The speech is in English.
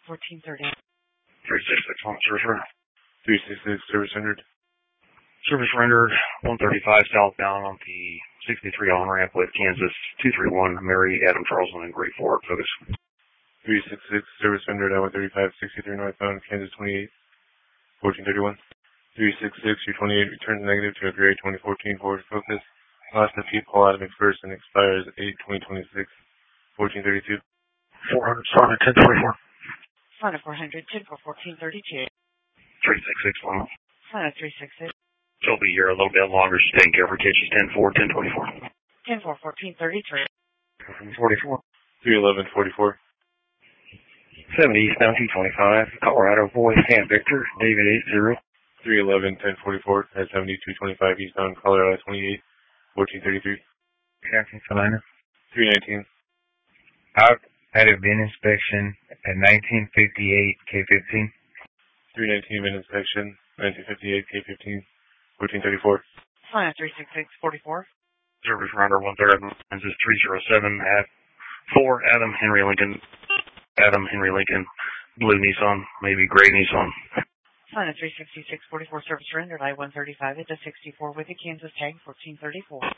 1430. 366 on service run. 366 service rendered. Service rendered 135 southbound on the 63 on-ramp with Kansas 231, Mary, Adam, Charleston, and Great Fork. Focus. 366 service rendered at 135, 63 northbound, Kansas 28, 1431. 366, U28 returns negative to a Gray 2014 Ford Focus. Last of people Adam McPherson expires 8/2026, 1432. 400, Sonnet 1024. Sonnet 400, 10 for 1432. 366 on. Sonnet 366. She'll be here a little bit longer. She's taking care of her kid. She's 10-4, 1024. 10 for 1433. 44. 311, 44. 70 eastbound 225. Colorado Voice Ham Victor, David 80. 311, 1044 at 7225 eastbound Colorado 28, 1433. South Carolina. 319. Out at a VIN inspection at 1958 K15. 319 VIN inspection, 1958 K15, 1434. Sonnet 366, 44. Service Rounder 130, Kansas 307 at 4 Adam Henry Lincoln, blue Nissan, maybe gray Nissan. Sonnet 366, 44 service rendered I-135 at the 64 with the Kansas tag 1434.